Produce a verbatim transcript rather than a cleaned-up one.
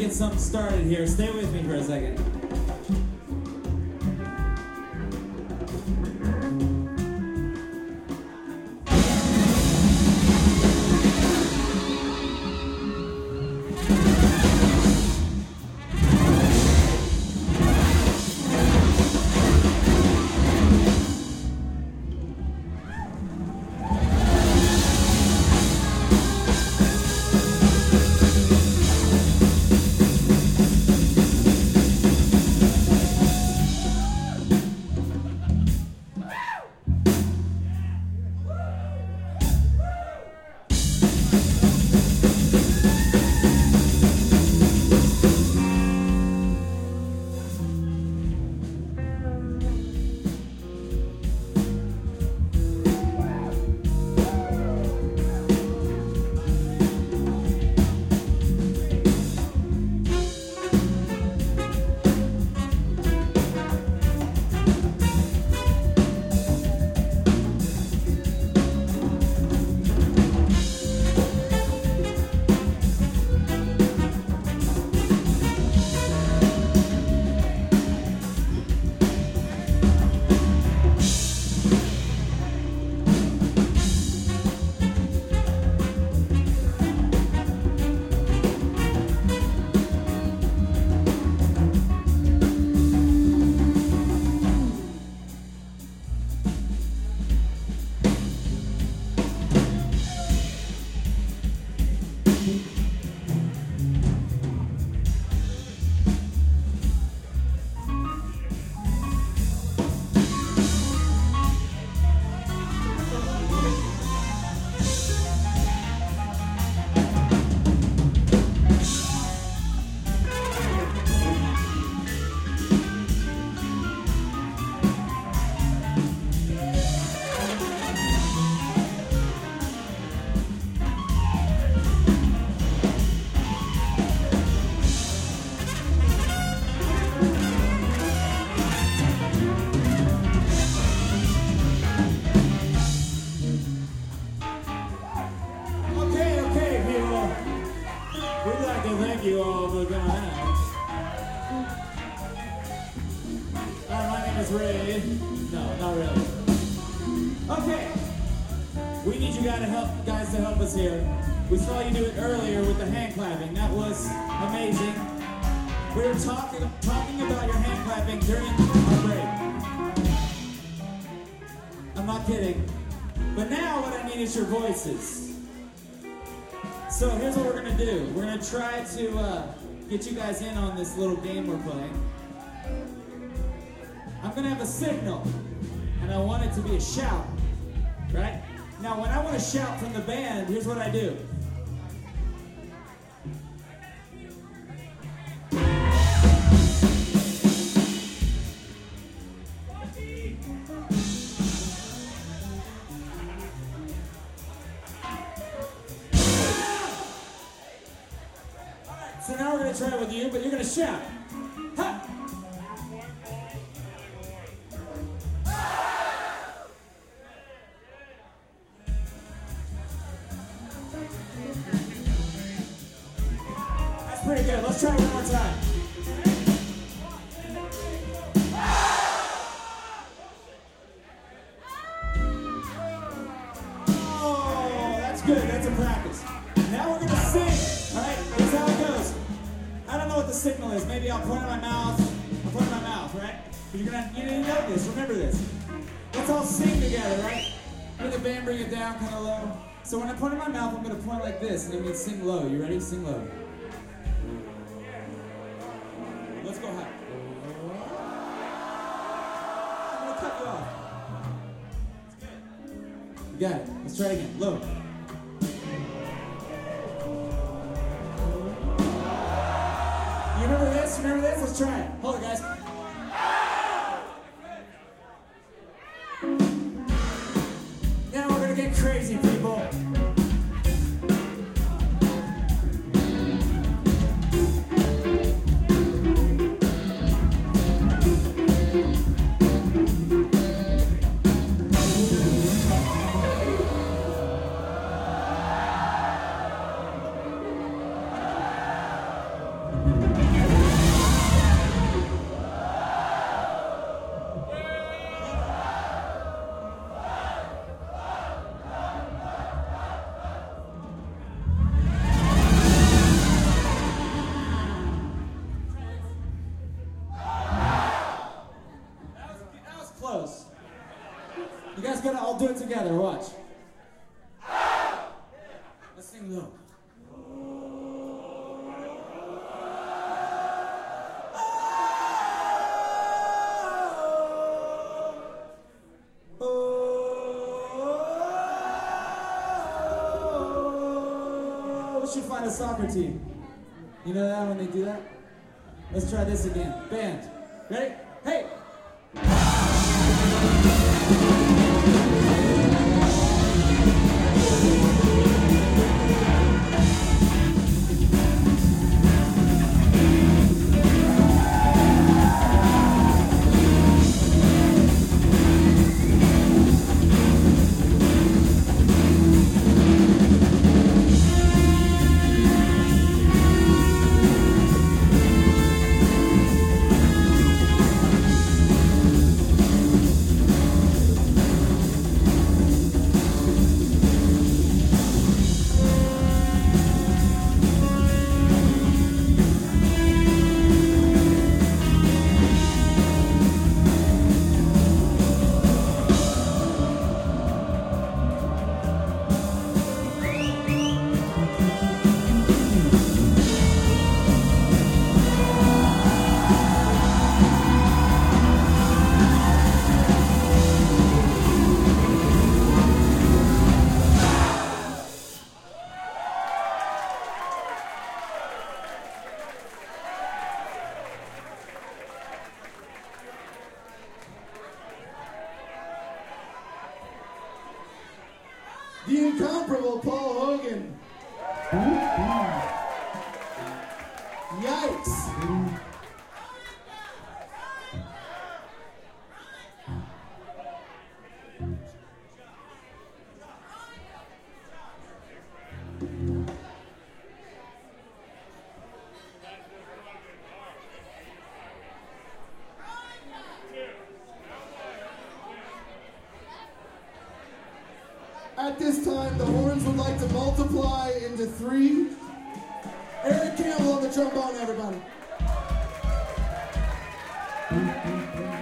get something started here. Stay with me for a second. You all for coming out. Uh, my name is Ray. No, not really. Okay, we need you guys to help, guys to help us here. We saw you do it earlier with the hand clapping. That was amazing. We were talking talking about your hand clapping during our break. I'm not kidding. But now what I need is your voices. So here's what we're gonna do. We're gonna try to uh, get you guys in on this little game we're playing. I'm gonna have a signal, and I want it to be a shout, right? Now when I want to shout from the band, here's what I do. So now we're going to try it with you, but you're going to shout. Ha! That's pretty good. Let's try it one more time. Oh, that's good. That's a practice. Now we're going to sing. All right? Here's how it goes. I don't know what the signal is. Maybe I'll point in my mouth. I'll point in my mouth, right? But you're gonna, you need to know this. Remember this. Let's all sing together, right? Make the band bring it down kind of low. So when I point in my mouth, I'm gonna point like this, and it means sing low. You ready? Sing low. Let's go high. I'm gonna cut you off. It's good. You got it. Let's try it again. Low. You remember this? Remember this? Let's try it. Hold it, guys. Now we're gonna get crazy, people. together, watch. Let's sing low. We should find a soccer team. You know that when they do that? Let's try this again. Band. Ready? Hey! The incomparable Paul Hogan. Yikes. At this time, the horns would like to multiply into three. Eric Campbell on the trombone, everybody.